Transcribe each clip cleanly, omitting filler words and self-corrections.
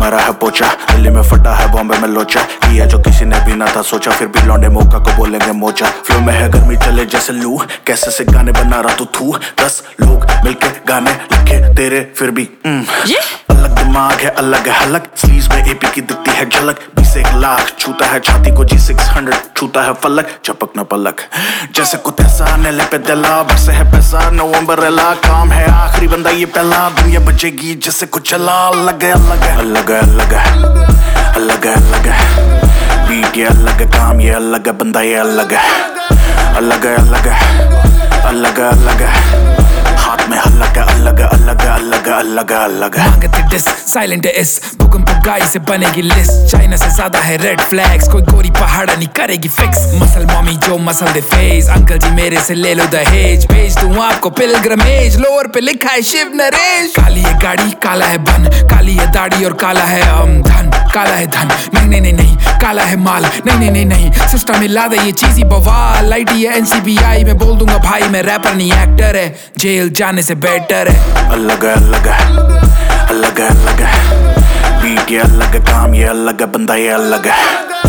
मारा है पोचा, दिल्ली में फटा है, बॉम्बे में लोचा, किया जो किसी ने भी ना था सोचा, फिर भी लौंडे मौका को बोलेंगे मोचा। फ्लो में है गर्मी चले जैसे लू, कैसे से गाने बना रहा तू 10 लोग मिलके गाने लिखे तेरे फिर भी अलग दिमाग है, अलग है हलक, स्लीव्स में एपी की दिखती है झलक, 20 1 लाख छूता है छाती को G600, छूता है फलक, चपक न पलक, जैसे कुछ ऐसा नेले पे दिला, बरसे है पैसा नो अम्ब्रेला, काम है आखिरी बंदा ये पहला, दुनिया बचेगी जैसे कुछ चला, अलग है अलग है अलग है अलग है अलग है अलग है, बीट ये अलग है, काम ये अलग है, बंदा ये अलग है अलग है अलग है अलग है अलग है, हाथ में अलग है अलग है अलग है अलग है अलग है अलग है। मांगते डिस साइलेंट है इस भूकंप गाई से बनेगी लिस्ट, चाइना से ज्यादा है रेड फ्लैग्स, कोई गोरी पहाड़ा नहीं करेगी फिक्स, मसल मॉमी जो मसल दे फेस, अंकल जी मेरे से ले लो दहेज, भेज दूं आपको पिलग्रमेज, लोअर पे लिखा है शिव नरेश, काली है गाड़ी काला है बन, काली है दाढ़ी और काला है धन, काला है धन नहीं नहीं नहीं नहीं, काला है माल नहीं नहीं नहीं नहीं, सिस्टम मिला दे ये चीज़ी बवाल, आईटी है NCBI में बोल दूंगा भाई मैं रैपर नहीं एक्टर है, जेल जाने से बेटर है। अलग है अलग है अलग है अलग है, बीट ये अलग है, काम ये अलग है, बंदा ये अलग है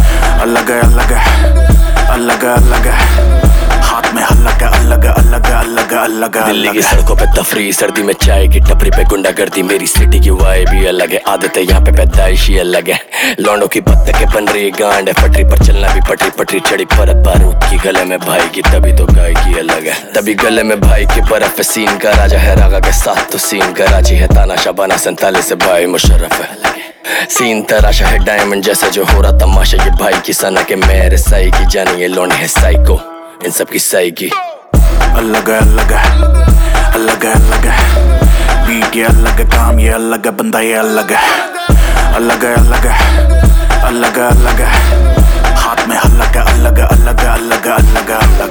अलग है अलग है अलग है अलग है, हाथ में अलग है अलग है अलग है अलग है अलग है। दिल्ली की सड़कों पे तफरी, सर्दी में चाय की टपरी पे गुंडागर्दी, मेरी सिटी की वाइब भी अलग है, आदतें यहाँ पे पैदाइश ही अलग है, लौंडों की बत्तखें बन रही गांड है, पटरी पर चलना भी पटरी पटरी चढ़ी परत बारूद की, गले में भाई की तभी तो गायकी अलग है, तभी गले में भाई की बर्फ है, सीन का राजा है रागा के साथ तो सीन कराची है, ताना शाबाना 47 से भाई मुशर्रफ है, सीन तराशा है डायमंड जैसा जो हो रहा तमाशा, ये भाई की सना के मेरे सही की जानी, ये लौंडे है साइको इन सब की सही की। अलग है अलग है अलग है अलग है, बीट ये अलग है, काम ये अलग है, बंदा ये अलग है अलग है अलग है अलग है अलग है, हाथ में अलग है अलग है अलग है अलग है अलग है अलग है।